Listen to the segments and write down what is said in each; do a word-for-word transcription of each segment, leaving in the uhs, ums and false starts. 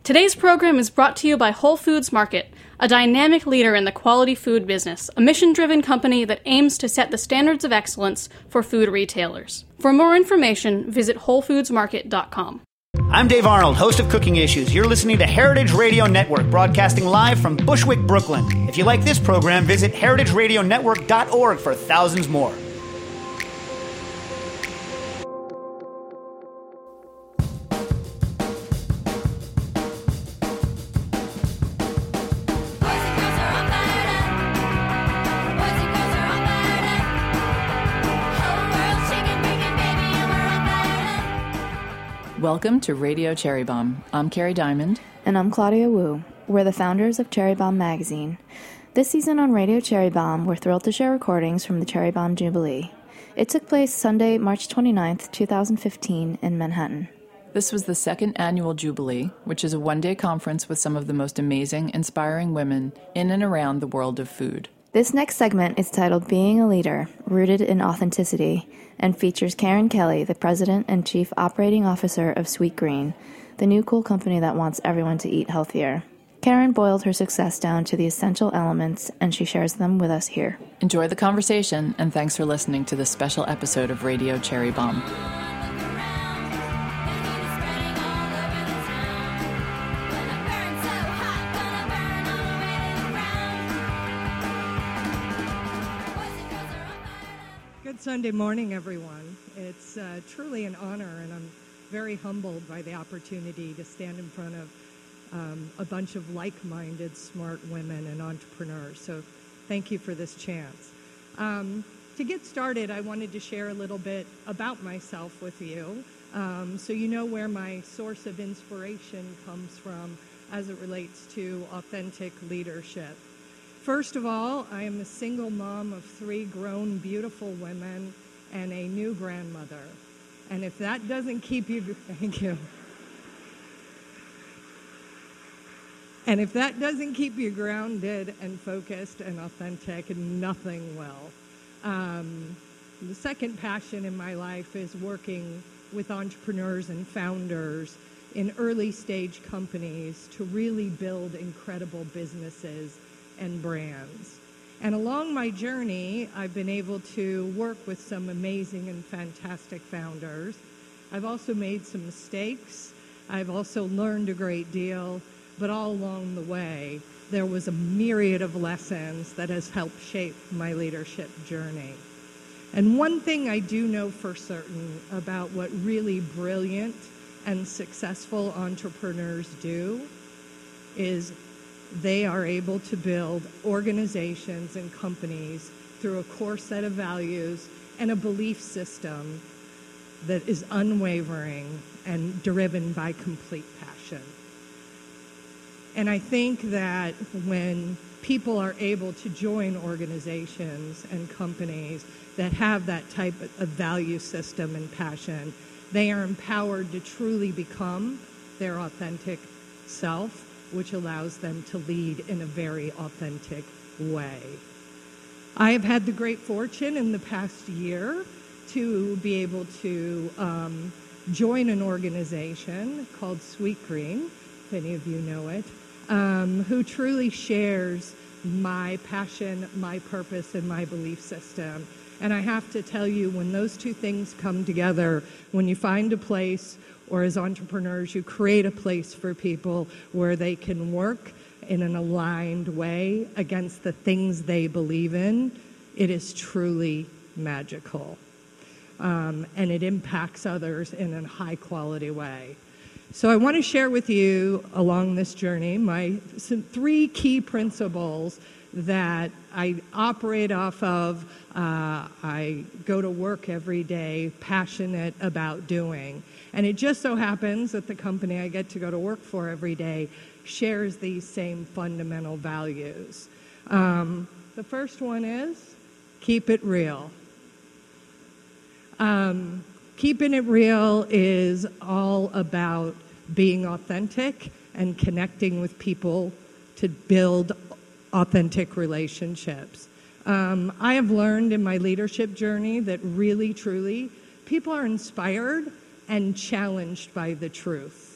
Today's program is brought to you by Whole Foods Market, a dynamic leader in the quality food business, a mission-driven company that aims to set the standards of excellence for food retailers. For more information, visit whole foods market dot com. I'm Dave Arnold, host of Cooking Issues. You're listening to Heritage Radio Network, broadcasting live from Bushwick, Brooklyn. If you like this program, visit heritage radio network dot org for thousands more. Welcome to Radio Cherry Bomb. I'm Carrie Diamond. And I'm Claudia Wu. We're the founders of Cherry Bomb Magazine. This season on Radio Cherry Bomb, we're thrilled to share recordings from the Cherry Bomb Jubilee. It took place Sunday, March twenty-ninth, twenty fifteen, in Manhattan. This was the second annual Jubilee, which is a one-day conference with some of the most amazing, inspiring women in and around the world of food. This next segment is titled Being a Leader, Rooted in Authenticity, and features Karen Kelly, the President and Chief Operating Officer of Sweetgreen, the new cool company that wants everyone to eat healthier. Karen boiled her success down to the essential elements, and she shares them with us here. Enjoy the conversation, and thanks for listening to this special episode of Radio Cherry Bomb. Sunday morning, everyone. It's uh, truly an honor, and I'm very humbled by the opportunity to stand in front of um, a bunch of like-minded, smart women and entrepreneurs. So thank you for this chance. Um, to get started, I wanted to share a little bit about myself with you, um, so you know where my source of inspiration comes from as it relates to authentic leadership. First of all, I am a single mom of three grown, beautiful women and a new grandmother. And if that doesn't keep you, thank you. And if that doesn't keep you grounded and focused and authentic, nothing will. Um, the second passion in my life is working with entrepreneurs and founders in early stage companies to really build incredible businesses and brands. And along my journey, I've been able to work with some amazing and fantastic founders. I've also made some mistakes. I've also learned a great deal, but all along the way, there was a myriad of lessons that has helped shape my leadership journey. And one thing I do know for certain about what really brilliant and successful entrepreneurs do is they are able to build organizations and companies through a core set of values and a belief system that is unwavering and driven by complete passion. And I think that when people are able to join organizations and companies that have that type of value system and passion, they are empowered to truly become their authentic self, which allows them to lead in a very authentic way. I have had the great fortune in the past year to be able to um, join an organization called Sweetgreen, if any of you know it, um, who truly shares my passion, my purpose, and my belief system. And I have to tell you, when those two things come together, when you find a place, or as entrepreneurs, you create a place for people where they can work in an aligned way against the things they believe in, it is truly magical. Um, and it impacts others in a high-quality way. So I want to share with you along this journey my some three key principles that I operate off of, uh, I go to work every day passionate about doing. And it just so happens that the company I get to go to work for every day shares these same fundamental values. Um, the first one is keep it real. Um, keeping it real is all about being authentic and connecting with people to build authentic relationships. Um, I have learned in my leadership journey that really, truly, people are inspired and challenged by the truth.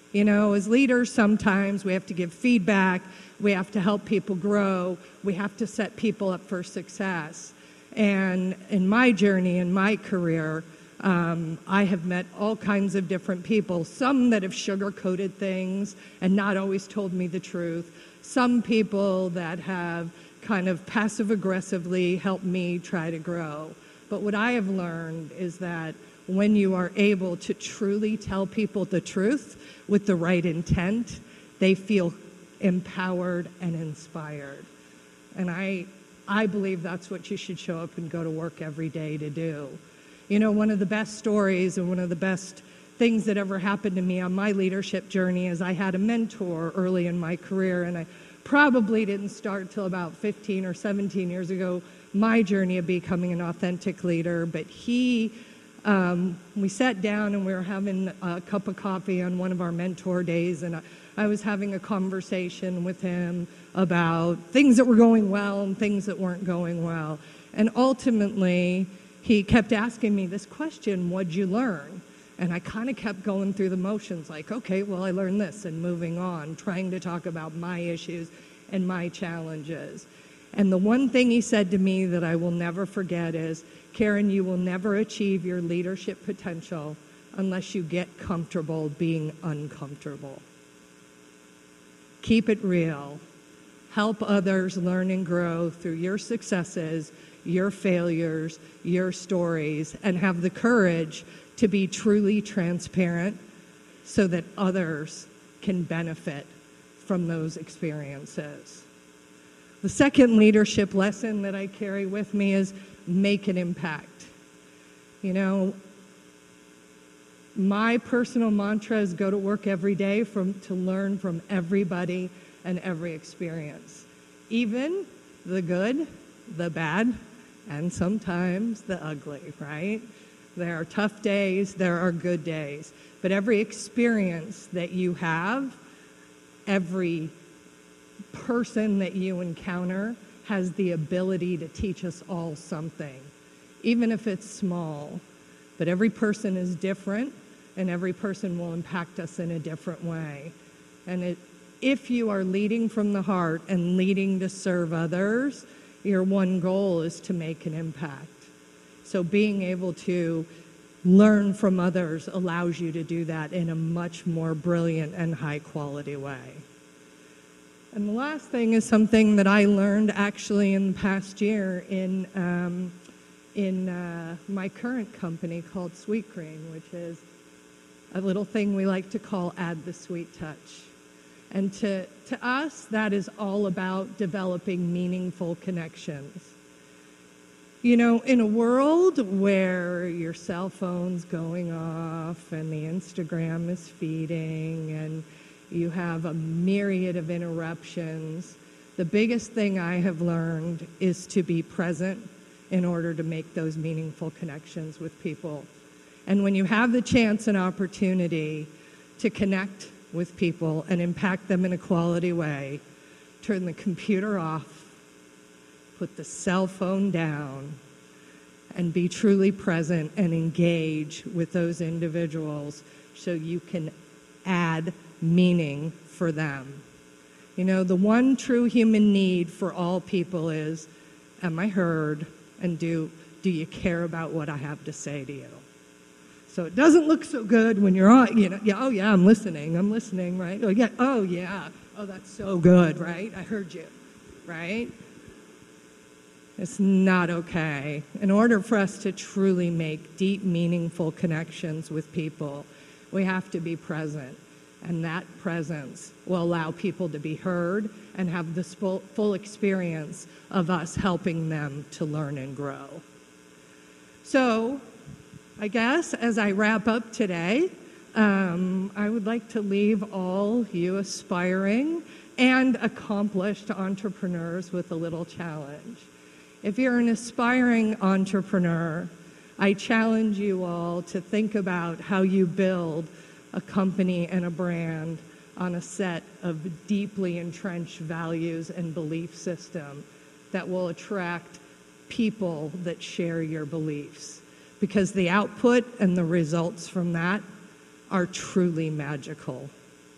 You know, as leaders, sometimes we have to give feedback, we have to help people grow, we have to set people up for success. And in my journey, in my career, um, I have met all kinds of different people, some that have sugar-coated things and not always told me the truth, some people that have kind of passive-aggressively helped me try to grow. But what I have learned is that when you are able to truly tell people the truth with the right intent, they feel empowered and inspired. And I, I believe that's what you should show up and go to work every day to do. You know, one of the best stories and one of the best things that ever happened to me on my leadership journey is I had a mentor early in my career, and I probably didn't start till about fifteen or seventeen years ago, my journey of becoming an authentic leader. But he, um, we sat down and we were having a cup of coffee on one of our mentor days, and I, I was having a conversation with him about things that were going well and things that weren't going well. And ultimately, he kept asking me this question, what'd you learn? And I kind of kept going through the motions, like, okay, well, I learned this, and moving on, trying to talk about my issues and my challenges. And the one thing he said to me that I will never forget is, Karen, you will never achieve your leadership potential unless you get comfortable being uncomfortable. Keep it real. Help others learn and grow through your successes, your failures, your stories, and have the courage to be truly transparent so that others can benefit from those experiences. The second leadership lesson that I carry with me is make an impact. You know, my personal mantra is go to work every day from, to learn from everybody and every experience, even the good, the bad, and sometimes the ugly, right? There are tough days, there are good days, but every experience that you have, every person that you encounter has the ability to teach us all something, even if it's small. But every person is different, and every person will impact us in a different way. And it, if you are leading from the heart and leading to serve others, your one goal is to make an impact. So being able to learn from others allows you to do that in a much more brilliant and high-quality way. And the last thing is something that I learned actually in the past year in um, in uh, my current company called Sweetgreen, which is a little thing we like to call Add the Sweet Touch. And to, to us, that is all about developing meaningful connections. You know, in a world where your cell phone's going off and the Instagram is feeding and you have a myriad of interruptions, the biggest thing I have learned is to be present in order to make those meaningful connections with people. And when you have the chance and opportunity to connect with people and impact them in a quality way, turn the computer off, put the cell phone down, and be truly present and engage with those individuals so you can add meaning for them. You know, the one true human need for all people is, am I heard? And do, do you care about what I have to say to you? So it doesn't look so good when you're on, you know, yeah, oh yeah, I'm listening, I'm listening, right? Oh yeah, oh yeah, oh that's so good, right? I heard you, right? It's not okay. In order for us to truly make deep, meaningful connections with people, we have to be present. And that presence will allow people to be heard and have the full, full experience of us helping them to learn and grow. So, I guess as I wrap up today, um, I would like to leave all you aspiring and accomplished entrepreneurs with a little challenge. If you're an aspiring entrepreneur, I challenge you all to think about how you build a company and a brand on a set of deeply entrenched values and belief system that will attract people that share your beliefs. Because the output and the results from that are truly magical.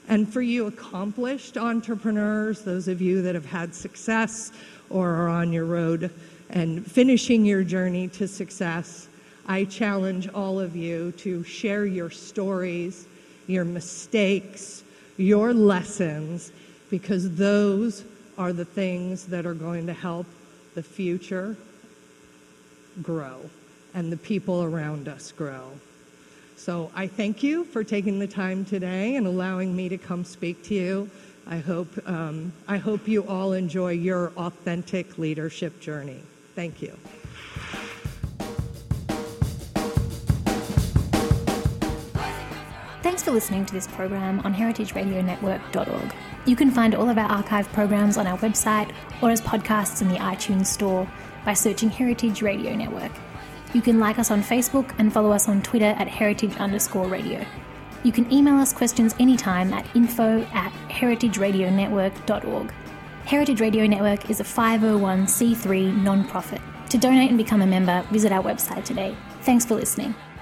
And for you accomplished entrepreneurs, those of you that have had success or are on your road and finishing your journey to success, I challenge all of you to share your stories, your mistakes, your lessons, because those are the things that are going to help the future grow and the people around us grow. So I thank you for taking the time today and allowing me to come speak to you. I hope, um, I hope you all enjoy your authentic leadership journey. Thank you. Thanks for listening to this program on heritage radio network dot org. You can find all of our archive programs on our website or as podcasts in the iTunes store by searching Heritage Radio Network. You can like us on Facebook and follow us on Twitter at heritage underscore radio. You can email us questions anytime at info at heritage radio network dot org. Heritage Radio Network is a five oh one c three non-profit. To donate and become a member, visit our website today. Thanks for listening.